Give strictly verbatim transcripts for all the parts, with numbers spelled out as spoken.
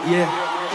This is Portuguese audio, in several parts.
Yeah.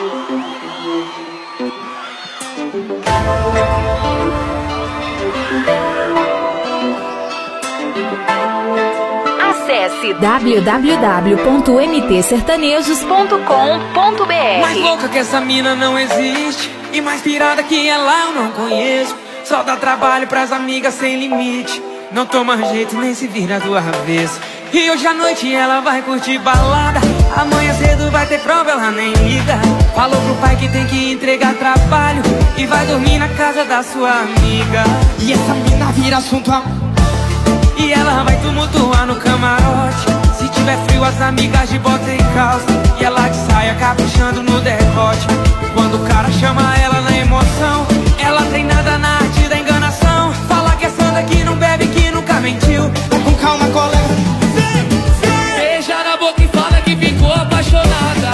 Acesse w w w ponto m t sertanejos ponto com ponto b r. Mais louca que essa mina não existe, e mais pirada que ela eu não conheço. Só dá trabalho pras amigas sem limite, não toma jeito nem se vira do avesso. E hoje à noite ela vai curtir balada, amanhã cedo vai ter prova, ela nem liga. Falou pro pai que tem que entregar trabalho e vai dormir na casa da sua amiga. E essa mina vira assunto a... E ela vai tumultuar no camarote. Se tiver frio as amigas de bota e calça, e ela de saia caprichando no decote. Quando o cara chama ela na emoção, ela treinada na arte da enganação. Fala que é santa, que não bebe, que nunca mentiu. Vai com calma, colega. Beija na boca e fala que ficou apaixonada.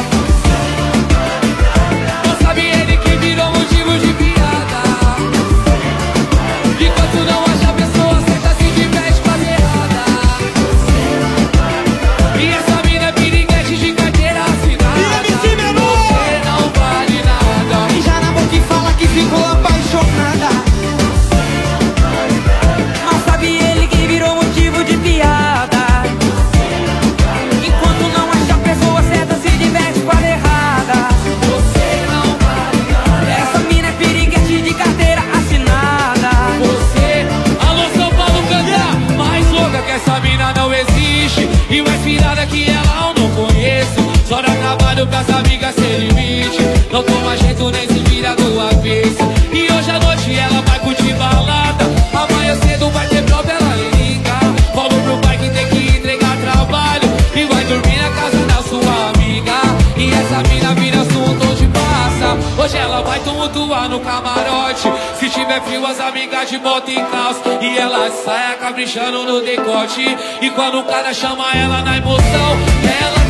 Não sabe ele que virou motivo de piada. Enquanto não acha a pessoa, senta, se diverte, faz errada. E essa mina é piriguete de carteira assinada. Você não vale nada. Beija na boca e fala que ficou apaixonada. Não sabe ele que virou motivo de piada. Enquanto não acha a pessoa certa, se diverte com a errada. Você não vale nada. Essa mina é piriguete de carteira assinada. Você, alô São Paulo, canta. Mais louca que essa mina não existe, e mais pirada que ela eu não conheço. Só dá trabalho pras amigas sem limite, não toma jeito nem se vira do avesso. E hoje à noite ela vai curtir balada, amanhã cedo vai ter prova, ela liga. Falou pro pai que tem que entregar trabalho e vai dormir na casa da sua amiga. E essa mina vira assunto de passa. Hoje ela vai tumultuar no camarote. Se tiver frio as amigas de bota e calça, e ela saia caprichando no decote. E quando o cara chama ela na emoção, ela